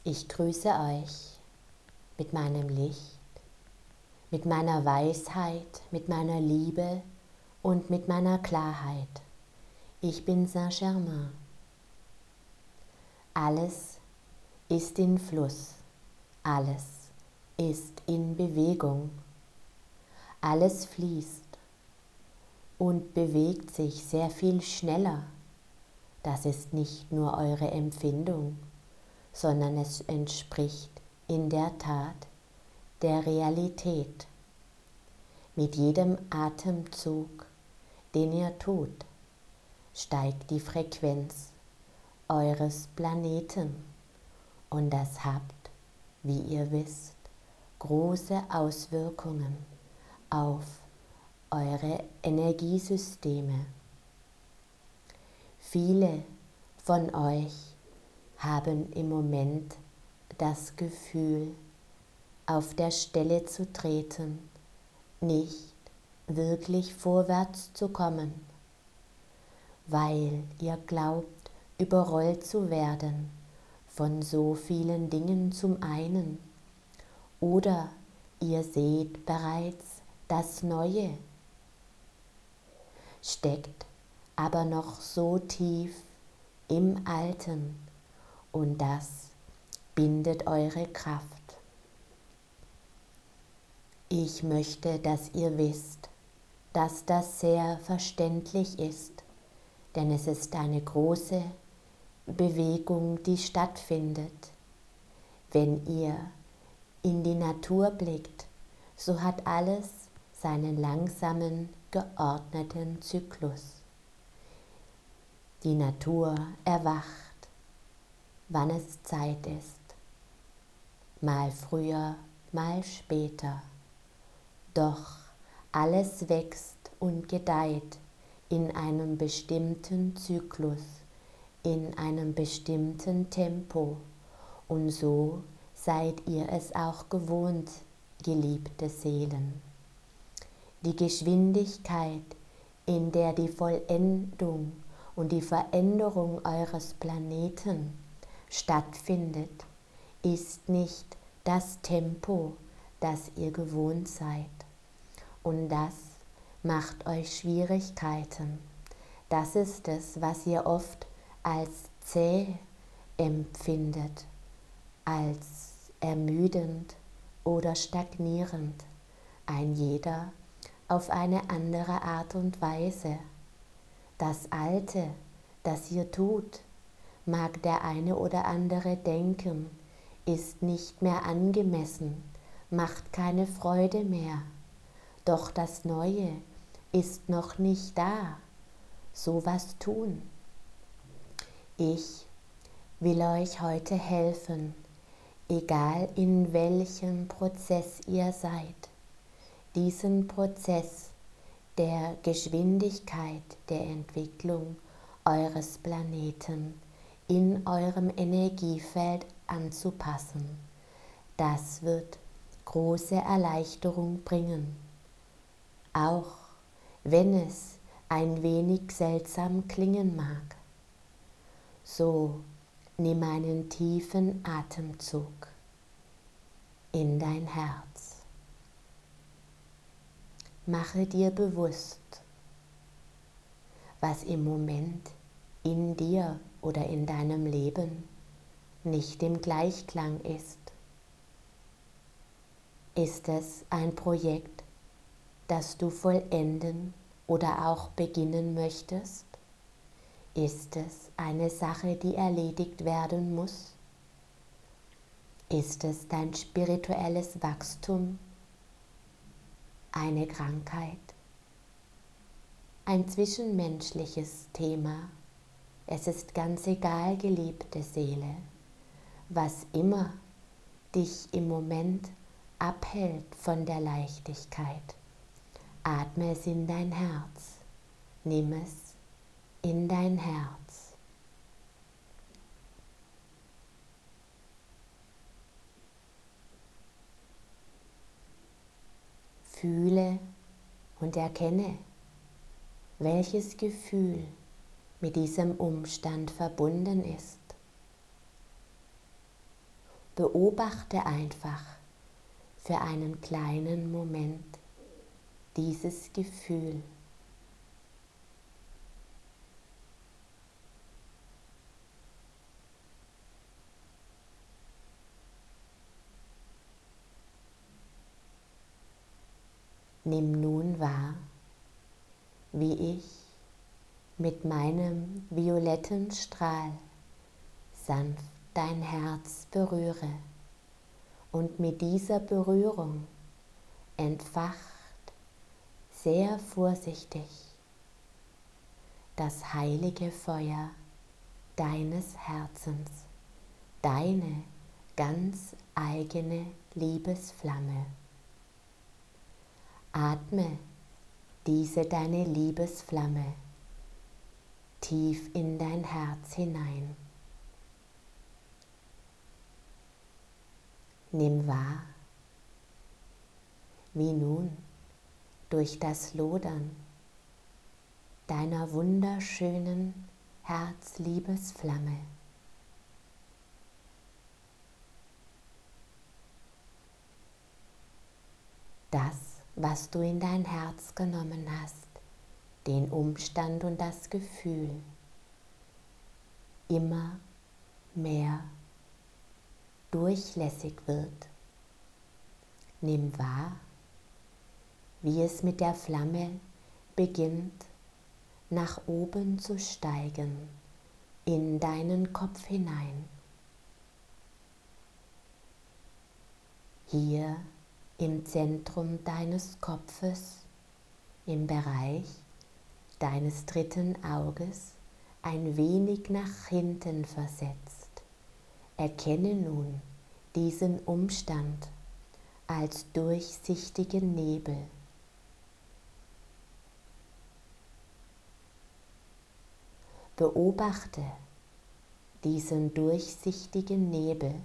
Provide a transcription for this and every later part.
Ich grüße euch mit meinem Licht, mit meiner Weisheit, mit meiner Liebe und mit meiner Klarheit. Ich bin Saint-Germain. Alles ist in Fluss, alles ist in Bewegung, alles fließt und bewegt sich sehr viel schneller. Das ist nicht nur eure Empfindung, sondern es entspricht in der Tat der Realität. Mit jedem Atemzug, den ihr tut, steigt die Frequenz eures Planeten und das hat, wie ihr wisst, große Auswirkungen auf eure Energiesysteme. Viele von euch haben im Moment das Gefühl, auf der Stelle zu treten, nicht wirklich vorwärts zu kommen, weil ihr glaubt, überrollt zu werden von so vielen Dingen zum einen, oder ihr seht bereits das Neue, steckt aber noch so tief im Alten und das bindet eure Kraft. Ich möchte, dass ihr wisst, dass das sehr verständlich ist, denn es ist eine große Bewegung, die stattfindet. Wenn ihr in die Natur blickt, so hat alles seinen langsamen, geordneten Zyklus. Die Natur erwacht, wann es Zeit ist, mal früher, mal später. Doch alles wächst und gedeiht in einem bestimmten Zyklus, in einem bestimmten Tempo. Und so seid ihr es auch gewohnt, geliebte Seelen. Die Geschwindigkeit, in der die Vollendung und die Veränderung eures Planeten stattfindet, ist nicht das Tempo, das ihr gewohnt seid. Und das macht euch Schwierigkeiten. Das ist es, was ihr oft als zäh empfindet, als ermüdend oder stagnierend, ein jeder auf eine andere Art und Weise. Das Alte, das ihr tut, mag der eine oder andere denken, ist nicht mehr angemessen, macht keine Freude mehr. Doch das Neue ist noch nicht da. So was tun. Ich will euch heute helfen, egal in welchem Prozess ihr seid, diesen Prozess der Geschwindigkeit der Entwicklung eures Planeten in eurem Energiefeld anzupassen. Das wird große Erleichterung bringen, auch wenn es ein wenig seltsam klingen mag. So nimm einen tiefen Atemzug in dein Herz. Mache dir bewusst, was im Moment in dir oder in deinem Leben nicht im Gleichklang ist. Ist es ein Projekt, das du vollenden oder auch beginnen möchtest? Ist es eine Sache, die erledigt werden muss? Ist es dein spirituelles Wachstum? Eine Krankheit? Ein zwischenmenschliches Thema? Es ist ganz egal, geliebte Seele, was immer dich im Moment abhält von der Leichtigkeit. Atme es in dein Herz, nimm es in dein Herz. Fühle und erkenne, welches Gefühl mit diesem Umstand verbunden ist. Beobachte einfach für einen kleinen Moment dieses Gefühl. Nimm nun wahr, wie ich mit meinem violetten Strahl sanft dein Herz berühre und mit dieser Berührung entfacht sehr vorsichtig das heilige Feuer deines Herzens, deine ganz eigene Liebesflamme. Atme diese deine Liebesflamme tief in dein Herz hinein. Nimm wahr, wie nun durch das Lodern deiner wunderschönen Herzliebesflamme das, was du in dein Herz genommen hast, den Umstand und das Gefühl, immer mehr durchlässig wird. Nimm wahr, wie es mit der Flamme beginnt, nach oben zu steigen, in deinen Kopf hinein. Hier im Zentrum deines Kopfes, im Bereich deines dritten Auges, ein wenig nach hinten versetzt. Erkenne nun diesen Umstand als durchsichtigen Nebel. Beobachte diesen durchsichtigen Nebel.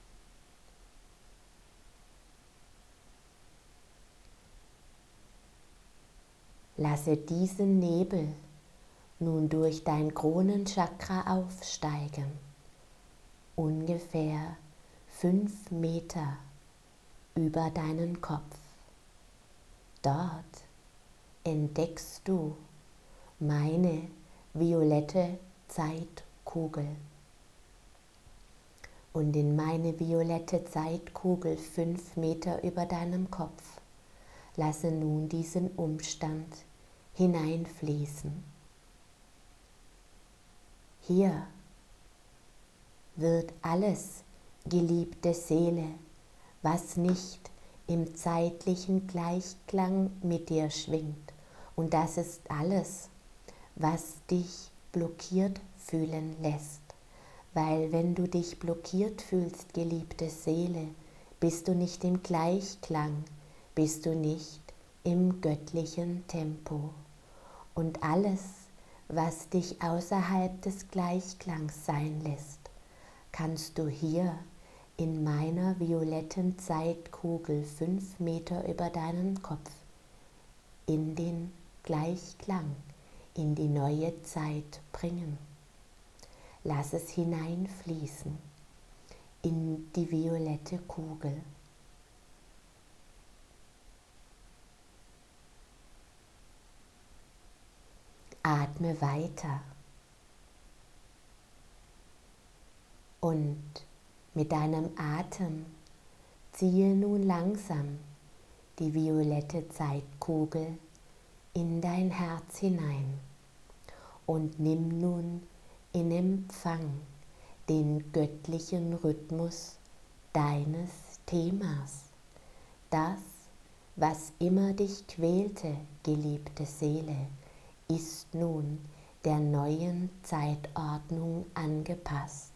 Lasse diesen Nebel nun durch dein Kronenchakra aufsteigen, ungefähr 5 Meter über deinen Kopf. Dort entdeckst du meine violette Zeitkugel. Und in meine violette Zeitkugel 5 Meter über deinem Kopf lasse nun diesen Umstand hineinfließen. Hier wird alles, geliebte Seele, was nicht im zeitlichen Gleichklang mit dir schwingt. Und das ist alles, was dich blockiert fühlen lässt. Weil wenn du dich blockiert fühlst, geliebte Seele, bist du nicht im Gleichklang, bist du nicht im göttlichen Tempo. Und alles, was dich außerhalb des Gleichklangs sein lässt, kannst du hier in meiner violetten Zeitkugel 5 Meter über deinen Kopf in den Gleichklang, in die neue Zeit bringen. Lass es hineinfließen in die violette Kugel. Atme weiter und mit deinem Atem ziehe nun langsam die violette Zeitkugel in dein Herz hinein und nimm nun in Empfang den göttlichen Rhythmus deines Themas. Das, was immer dich quälte, geliebte Seele, ist nun der neuen Zeitordnung angepasst.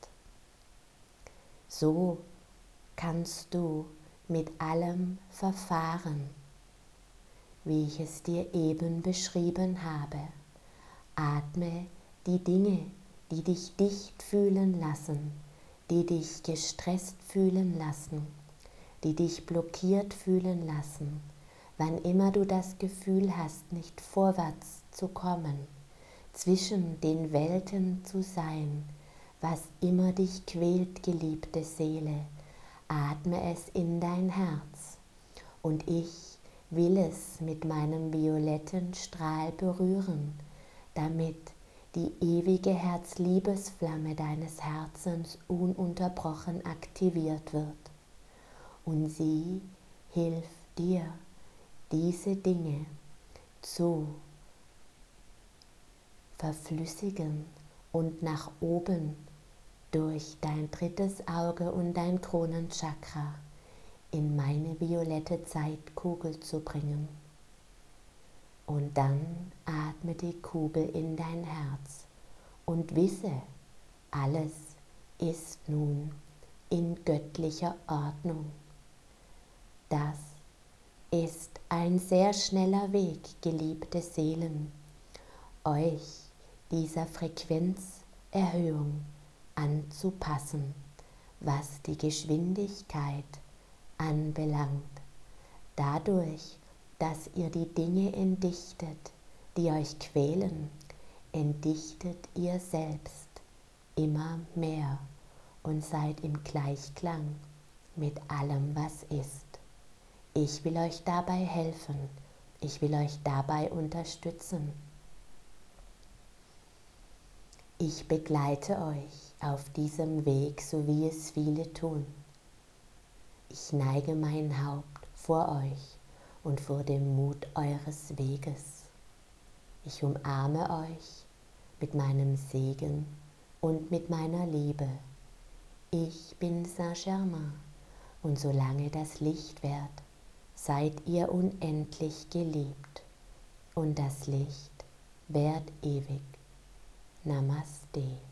So kannst du mit allem verfahren, wie ich es dir eben beschrieben habe. Atme die Dinge, die dich dicht fühlen lassen, die dich gestresst fühlen lassen, die dich blockiert fühlen lassen, wann immer du das Gefühl hast, nicht vorwärts zu kommen, zwischen den Welten zu sein, was immer dich quält, geliebte Seele, atme es in dein Herz und ich will es mit meinem violetten Strahl berühren, damit die ewige Herzliebesflamme deines Herzens ununterbrochen aktiviert wird. Und sie hilft dir, diese Dinge zu verflüssigen und nach oben durch dein drittes Auge und dein Kronenchakra in meine violette Zeitkugel zu bringen. Und dann atme die Kugel in dein Herz und wisse, alles ist nun in göttlicher Ordnung. Das ist ein sehr schneller Weg, geliebte Seelen, euch dieser Frequenzerhöhung anzupassen, was die Geschwindigkeit anbelangt. Dadurch, dass ihr die Dinge entdichtet, die euch quälen, entdichtet ihr selbst immer mehr und seid im Gleichklang mit allem, was ist. Ich will euch dabei helfen, ich will euch dabei unterstützen. Ich begleite euch auf diesem Weg, so wie es viele tun. Ich neige mein Haupt vor euch und vor dem Mut eures Weges. Ich umarme euch mit meinem Segen und mit meiner Liebe. Ich bin Saint-Germain und solange das Licht währt, seid ihr unendlich geliebt und das Licht währt ewig. Namaste.